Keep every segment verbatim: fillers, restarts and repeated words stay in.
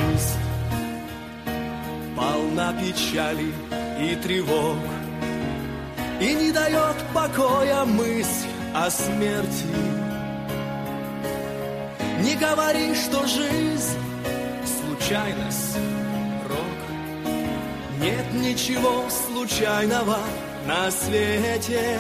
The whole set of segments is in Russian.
жизнь полна печали и тревог, и не дает покоя мысль о смерти. Не говори, что жизнь случайность, рок. Нет ничего случайного на свете,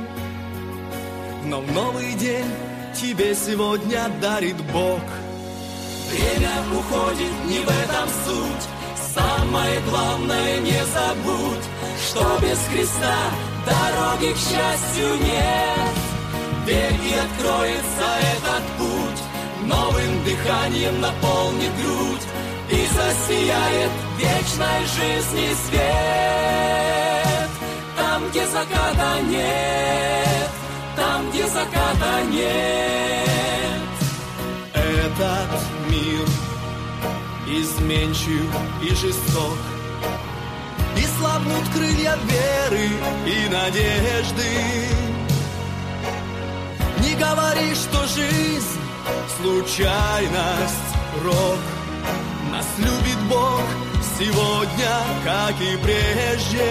но новый день тебе сегодня дарит Бог. Время уходит, не в этом суть. Самое главное, не забудь, что без Христа дороги к счастью нет. Верь, и откроется этот путь, новым дыханием наполнит грудь, и засияет вечной жизни свет. Там, где заката нет, там, где заката нет. Этот мир изменчив и жесток, и слабнут крылья веры и надежды. Не говори, что жизнь случайность, рок. Нас любит Бог сегодня, как и прежде.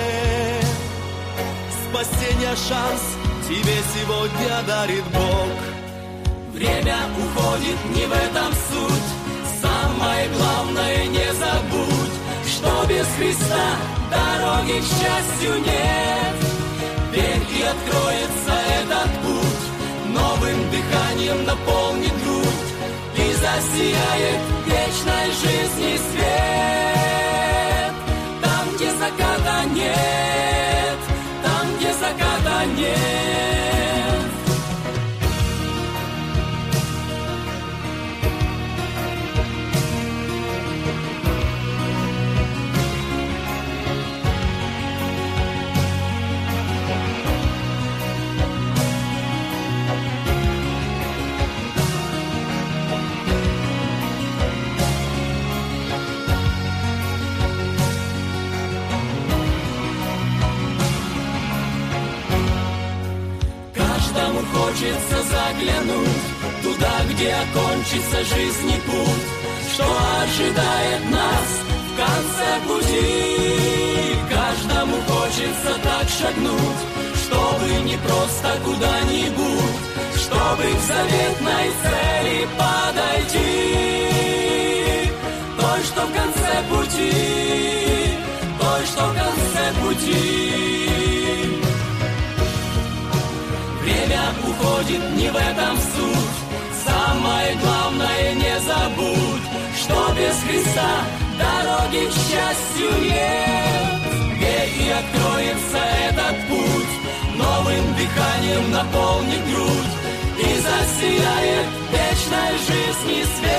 Спасение шанс тебе сегодня дарит Бог. Время уходит, не в этом суть. Самое главное, не забудь, что без Христа дороги к счастью нет. Верь, и откроется этот путь, новым дыханием наполнит грудь, и засияет вечной жизни свет. Там, где заката нет, там, где заката нет. Хочется заглянуть туда, где окончится жизни путь, что ожидает нас в конце пути. Каждому хочется так шагнуть, чтобы не просто куда-нибудь, чтобы к заветной цели подойти. Той, что в конце пути, той, что в конце пути. Время уходит, не в этом суть. Самое главное, не забудь, что без Христа дороги к счастью нет. Верь, и откроется этот путь, новым дыханием наполнит грудь, и засияет вечной жизни свет.